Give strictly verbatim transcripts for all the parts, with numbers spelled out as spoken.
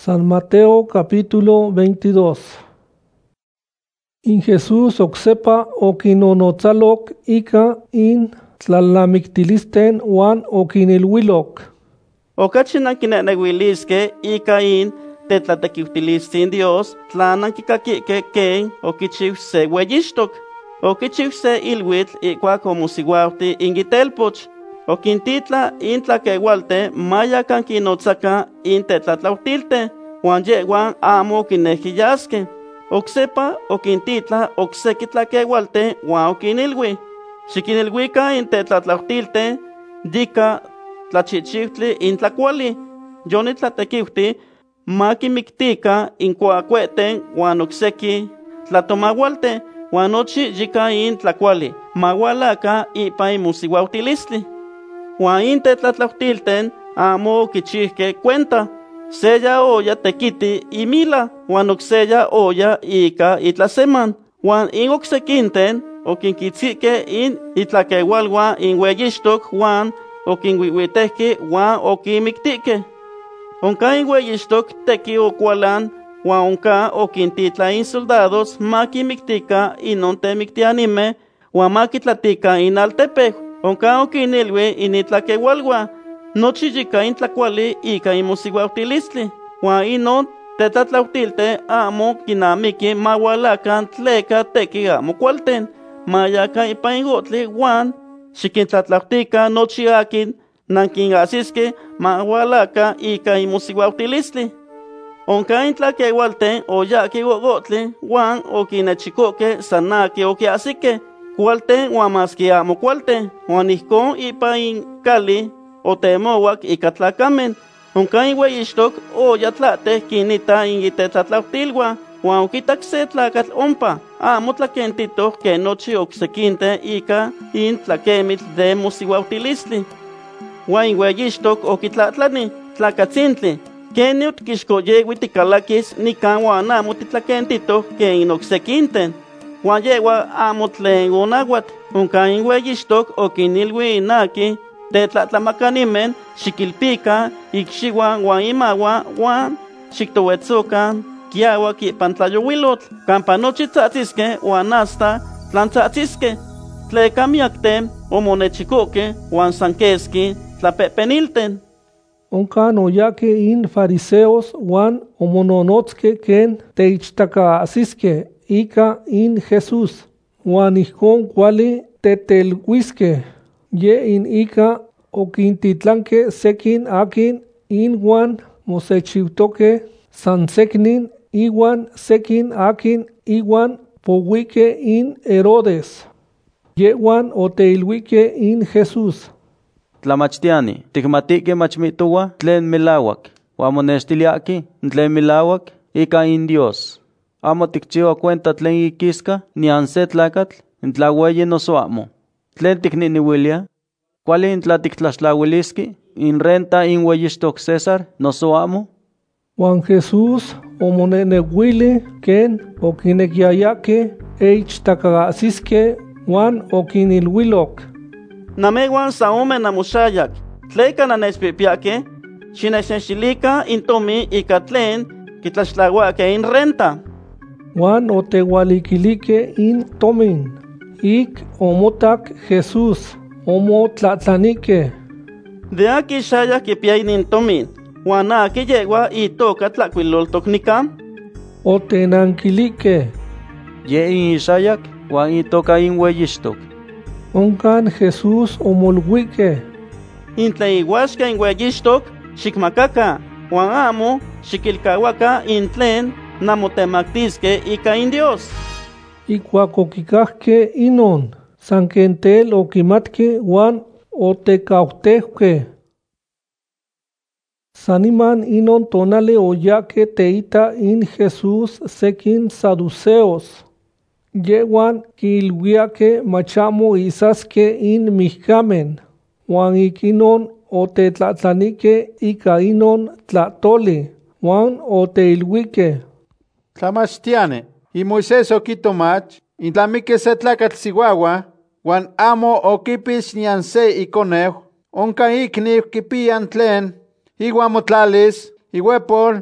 San Mateo capítulo veintidós. In Jesús oxepa okinonotzalok ika in tlalamiktilisten wan okinilwilok. Okachi nankineneuiliskej ika in tetlatekiutilistin Dios tla nankikakikej ken okichiu se ueyixtok. Okichiu se ilhuitl ikuak omosiuauti inkitelpoch. Okintitla in tlakeualten maya kankinotzakan in tetlatlautilten, uan yehuan amo okinekiyaskej. Oksepa okintitla okseki tlakeualten uan okinilui: xikinilhuikan in tetlatlautilten yika tlachichiutli in tlakuali. Yonitlatekiuti ma kinmiktikan in kuakueten uan okseki tlatomaualten, uan nochi yika in tlakuali ma ualakan ipan imosiuautilistli. Uan in tetlatlautilten amo okichijkej cuenta. Seya oya tekiti imila, uan okseya oya ika itlaseman. Uan in oksekinten okinkitzikej in itlakeualuan in ueyixtok uan okinhuihuitejkej uan okinmiktikej. Onka in ueyixtok teki okualan, uan onka okintitla in soldados ma kinmiktikan inon temiktianimej uan ma kitlatikan in altepeu. Onka okinilui in itlakeualuan: nochi yika in tlakuali ika imosiuautilistli. Uan inon tetlatlautilten amo kinamiki ma ualakan tleka teki amo kualten. Ma yakan ipan in otli uan xikintlatlautikan nochi akin nankinahsiskej ma ualakan ika imosiuautilistli. Onka in tlakeualten oyahkej otli uan okinechikokej san akin okiahsikej, kualten uan maski amo kualten, uan ijkon ipan in kali otemouak ika tlakamen. Onka in ueyixtok oya tlahtej kinita in itetlatlautilhuan, uan okitak se tlakatl ompa, amo tlakentitok ken nochi oksekinten ika in tlakemitl de mosiuautilistli. Uan in ueyixtok okitlatlani: tlakatzintli, ¿ken otikixkoyeui tikalakis nikan uan amo titlakentitok ken in oksekinten? Uan yehuan amo tlen onauat. Onka in ueyixtok okinilui in akin tetlatlamakanimej: xikilpikan ikxiuan uan imauan uan xiktouetzokan kiauak ipan tlayouilotl, kampa nochi tzahtzisquej uan hasta tlantzahtzisquej. Tleka miakten omonechikokej uan san keski tlapehpenilten. Onkan oyahkej in fariseos uan omononotzkej ken teichtakaahsiskej ika in Jesús, uan ijkon kuali teteluiskej. Ye in ika okintitlankej sekin akin inuan mosechiutokej san seknin, iuan sekin akin iuan pouikej in Herodes. Yehuan oteiluikej in Jesús: Tlamachtiani, tikmatihkej mach mihtoua tlen melauak, uan monextiliahki tlen melauak ika in Dios. Amo tikchiua cuenta tlen ikiska nian se tlakatl, tla ueyi noso amo. Tlen tikniniuilia, kuali tla tiktlaxtlauiliski in renta in ueyixtok César noso amo. Uan Jesús omoneneuili ken okinekiayahkej eichtakaahsiskej uan okinilhuilok: Namehuan san ome namoxayak, tleka nannechpihpiakej, xinechnextilikan in tomin ika tlen kitlaxtlauakej in renta. Uan oteualikilikej in tomin. Ik omotak Jesús, omotlahtlanikej: ¿de akin xayak kipia inin tomin? Uan akin yeua itoka tlakuiloltok nikan? Otenankilikej: Ye in Ixayak uan itoka in ueyixtok. Onkan Jesús omoluikej: In tlen iuaxka in ueyixtok xikmakakan, uan amo xikilkauakan in tlen namotemaktiskej ika in Dios. Ikuak okikajkej inon, san ken tel okimatkej uan otekautejkej. Saniman inon tonali oyahkej teita in Jesús sekin saduceos. Yehuan kiilhuiakej mach amo isaskej in mijkamen, uan ik inon otetlahtlanikej ika inon tlahtoli, uan oteiluikej: Tlamachtiani, in Moisés okitomach in tlamikej se tlakatl siuaua, uan amo okipix nian se ikoneu, onka ikniu kipiyan tlen iuan motlalis iuepol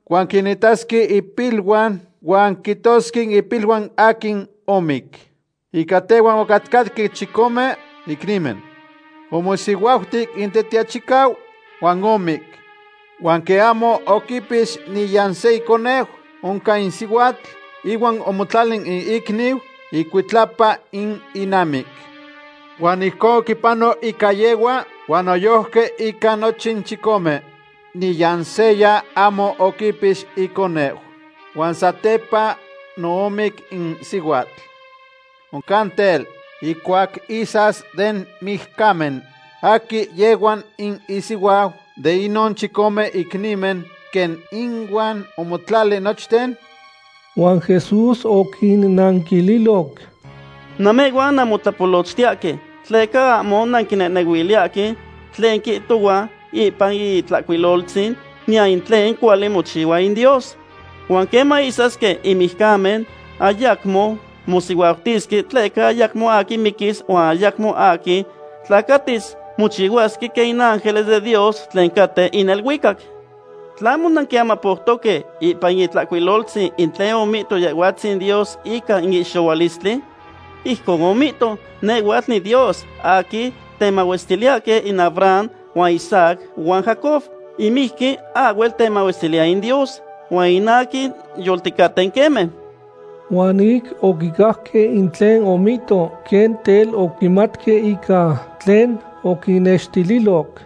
Juan kinitaski ipilwan, Juan kitoskin ipilwan akin omik. Ikatewan okatkatki chikome iknimen. Homosiwauhtik intetiachikaw, Juan omik. Juan que amo okipis ni yansei conejo, onka insiwatl, iwan omotlalin in ikniw, ikuitlapa in inamik. Juan iko kipano ikayewa, Juan oyohke ika nochin chikome, ni yanseya amo okipis ikonejo. Juan satepa noomik in siwatl. Onkantel, ikuak isas den mihkamen, aki yewan in isiwaw, de inon chikome iknimen, ken inwan omotlali nochten. Juan Jesús okinnankililok: Namewan namotlapolochtiake, tleka amo nankinenewiliake, tlen kihtowa ipan itlakuiloltzin, nian tlen kuali mochiwa in Dios. Juan kema isaske imihkamen, ayakmo mosiwauhtiski, tleka ayakmo aki mikis, o ayakmo aki tlakatis, mochiwaski que in ángeles de Dios tlen kate in elhuicac. Tlamo nankiamapohtoke ipan itlakuiloltzin in tlen omito yehuatzin Dios ika in ixowalistli. Ihkon omito nehuatl ni Dios aki temauestiliake in Abraham, Juan Isaac, Juan Jacob. Imihki agüel temauestilia in Dios, Juan inaki yoltikaten keme. Juan ik okikahke in tlen omito, ken tel okimatke ika tlen okinextililok.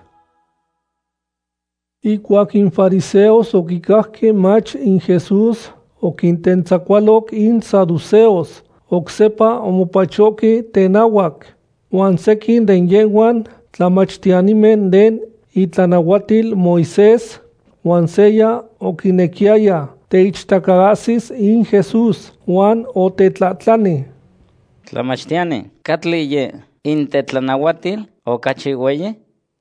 Ikuak in fariseos okikahke mach in Jesús, okintentzakualok in saduceos, oksepa omopachoki tenawak, Juan sekin den yehuan tlamachtianimen den itlanahuatil Moisés, Juan seya okinekiaya teichtakahasis in Jesús, Juan otetlatlani. Tlamachtiani, katli ye in tetlanahuatil o kachihueye?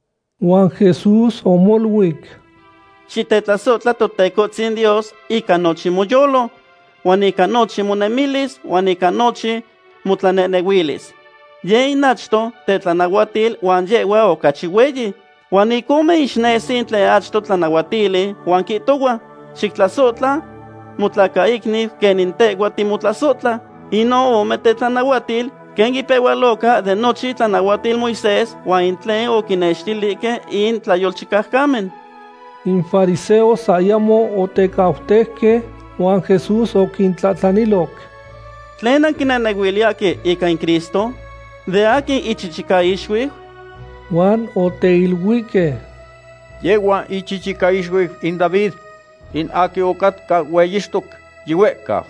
Juan Jesús omolwik: Xitetlasotla totekotzin Dios ika nochi moyolo, Juan ika nochi monemilis, Juan ika nochi motlanenewilis. Ye inachto tetlanahuatil Juan yewa o kachihueyi, Juan ikome ixnesin tle achto tlanahuatili, Juan kitowa, xiktlasotla, motlakaikni ken intewa timotlasotla, ino ome tetlanahuatil, ken ipewaloka de nochi tlanahuatil Moisés, Juan intlen okinextilike in tlayolchikahkamen. In fariseos ayamo otekautehke, Juan Jesús okintlatlanilok: Tlen ankinenewiliake ika in Cristo, de akin ichichikaixuih? Juan oteilhuike: Yewa ichichikaixuih in David, in aki okatka ueyixtok yiuehka.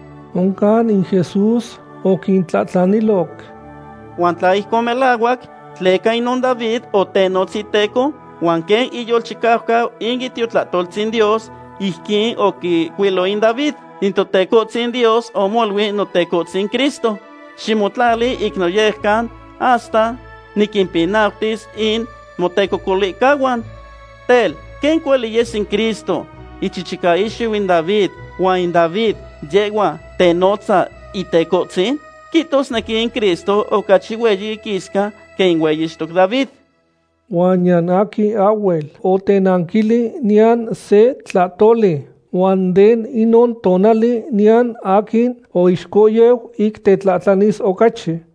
Onkan in Jesús okintlatlanilok: Juan tla ihkon melauak, tleka inon David otenotziteko, Juan ken iyolchikauhkau in itiotlahtoltzin Dios, ihkin okikuilo in David, in totekotzin Dios omolui notekotzin Cristo. Ximotlali iknoyehkan hasta nikimpinautis in motekokolikawan. Tel, ken kuali yes in Cristo, ichichikaixu in David, Juan in David yewa tenotza itekotzin, kitos neki in Cristo okachihueyi kiska ken weyixtok David. Juan yan aki awel otenankili nian se tlatoli, Juan den inon tonali nian akin oixkoyew ik tetlatlanis okachi.